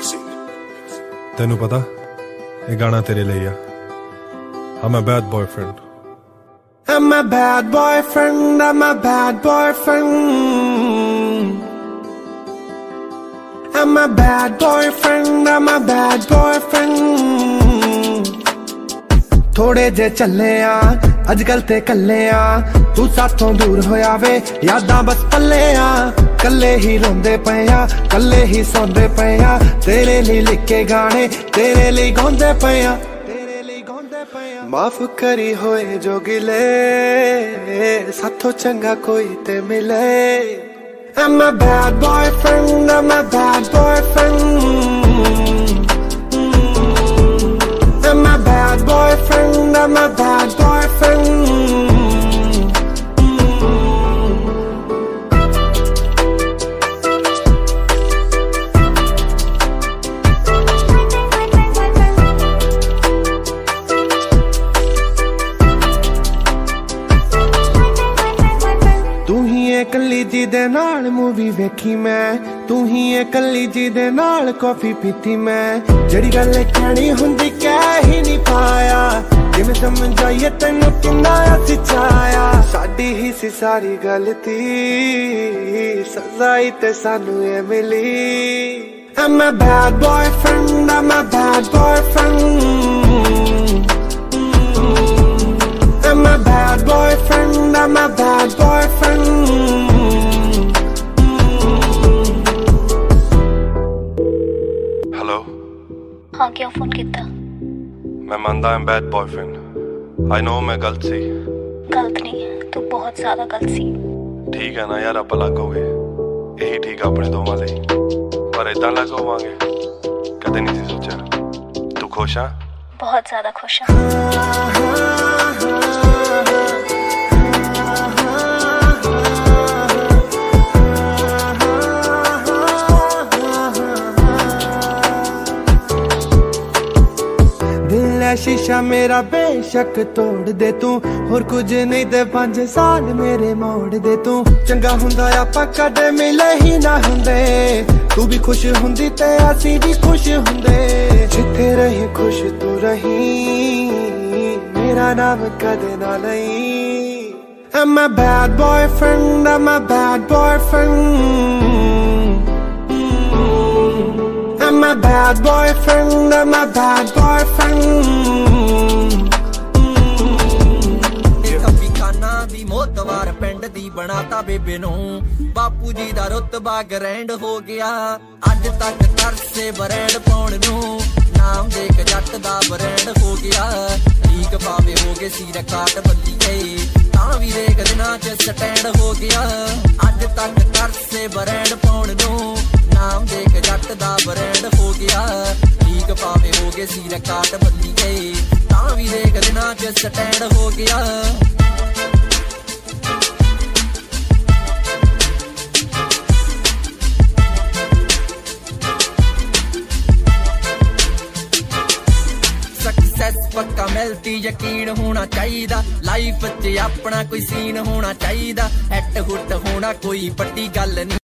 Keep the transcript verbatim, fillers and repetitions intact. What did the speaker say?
तेनू पता ये गाना तेरे लिए आ। I'm a bad boyfriend. I'm a bad boyfriend, I'm a bad boyfriend. I'm a bad boyfriend, I'm a bad boyfriend. थोड़े जे चले आ अजकल ते कल्ले आ, तू साथों दूर होया वे यादां बस पल्ले आ। कल्ले ही रोंदे पे आ, कल्ले ही सौंदे पे आ, तेरे लिए लिखे गाने तेरे लिए गाउंदे पे आ। माफ करी होए जो गिले, साथों चंगा कोई ते मिले। I'm a bad boyfriend, I'm a bad boyfriend. I'm a bad boyfriend, I'm a bad boyfriend. तू ही है कल्ली जी दे नाल मूवी वेखी मैं, तू ही है कल्ली जी दे नाल कॉफी पीती मैं। जड़ी गल कहनी हुंदी कह ही नहीं पाया, जिवें समझाइए तेनू किन्ना सिचाया। साडी ही सी सारी गलती, सजाई ते सानू ए मिली। I'm a bad boyfriend, I'm a bad boyfriend. I'm a bad boyfriend, I'm a bad boyfriend. Hello. हाँ, क्या फोन किया? मैं मानता हूं बैड बॉयफ्रेंड। आई नो मैं गलत सी। गलत नहीं, तू बहुत ज्यादा गलत सी। ठीक है ना यार, आप अलग हो गए, यही ठीक अपने दोवां लई। पर इदां अलग होवांगे कदे नहीं सी सोचा। तू खुश आ? बहुत ज्यादा खुश आ। शीशा मेरा बेशक तोड़ दे तू, होर कुछ नहीं दे पांच साल मेरे मोड़ दे तू। चंगा हुंदा आपां कदे मिले ही ना हुंदे, तू भी खुश हुंदी ते असी भी खुश हुंदे। जिथे रही खुश तू रही, मेरा नाम कदे ना लई। I'm a bad boyfriend, I'm a bad boyfriend. I'm a bad boyfriend, I'm a bad boyfriend. ਦੀ ਮੋਤਵਾਰ ਪਿੰਡ ਦੀ ਬਣਾਤਾ ਬੇਬੇ ਨੂੰ, ਬਾਪੂ ਜੀ ਦਾ ਰੁਤਬਾ ਗ੍ਰੈਂਡ ਹੋ ਗਿਆ। ਅੱਜ ਤੱਕ ਤਰਸੇ ਬਰੈਂਡ ਪਾਉਣ ਨੂੰ, ਨਾਮ ਦੇਖ ਜੱਟ ਦਾ ਬਰੈਂਡ ਹੋ ਗਿਆ। ਠੀਕ ਪਾਵੇ ਹੋ ਗਏ ਸੀ ਰਿਕਾਰਡ ਬੱਲੀ ਗਏ, ਤਾਂ ਵੀ ਰੇਕ ਦਿਨਾਂ ਚ ਸਟੈਂਡ ਹੋ ਗਿਆ। ਅੱਜ ਤੱਕ ਤਰਸੇ ਬਰੈਂਡ ਪਾਉਣ ਨੂੰ, ਨਾਮ ਦੇਖ ਜੱਟ ਦਾ ਬਰੈਂਡ ਹੋ ਗਿਆ। ਠੀਕ ਪਾਵੇ ਹੋ ਗਏ ਸੀ ਰਿਕਾਰਡ ਬੱਲੀ ਗਏ, ਤਾਂ ਵੀ ਰੇਕ ਦਿਨਾਂ ਚ ਸਟੈਂਡ ਹੋ ਗਿਆ। पक्का मिलती यकीन होना चाहिए, लाइफ च अपना कोई सीन होना चाहिए। हैट हुट होना कोई पट्टी गल नहीं।